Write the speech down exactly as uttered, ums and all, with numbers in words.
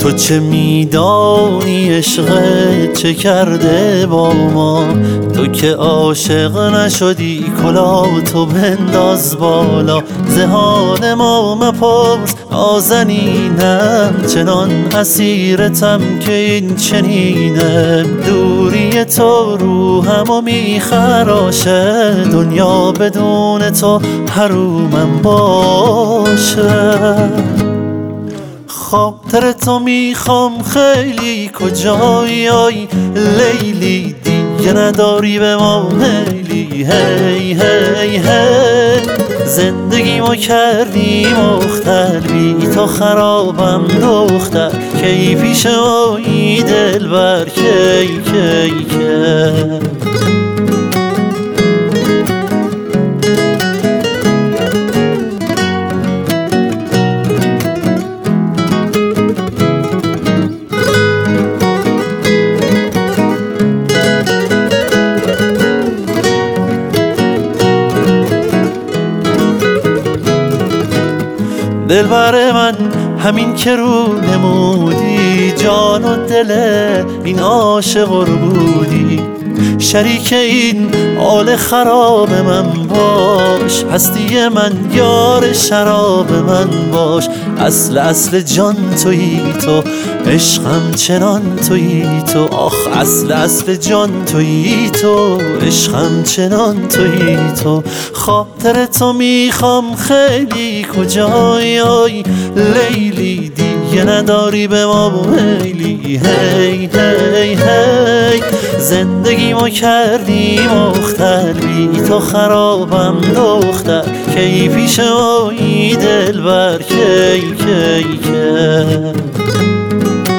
تو چه میدانی عشقت چه کرده با ما؟ تو که عاشق نشدی کلاتو بنداز بالا. ز حال ما مپرس نازنینم، چنان اسیرتم که این چنینم. دوری تو روحمو میخراشه، دنیا بدون تو حرومم باشه. خاطر تو میخوام خیلی، کجایی آی لیلی؟ دیگه نداری به ما میلی. هی هی هی زندگی ما کردی مختل، بی تو خرابم دختر. کی پیش مایی دلبر کی کی کی دلبر من همین که رو نمودی، جان و دل این عاشق بودی. شریک این حال خراب من باش، هستی من یار شراب من باش. اصل اصل جان تویی تو، عشقم چنان تویی تو. آخ اصل اصل جان تویی تو، عشقم چنان تویی تو. خاطر تو میخوام خیلی، کجایی آی لیلی؟ دیگه نداری به ما میلی. هی هی هی زندگی ما کردی مختل، بی تو خرابم دختر. کی پیش مایی دلبر کی کی کی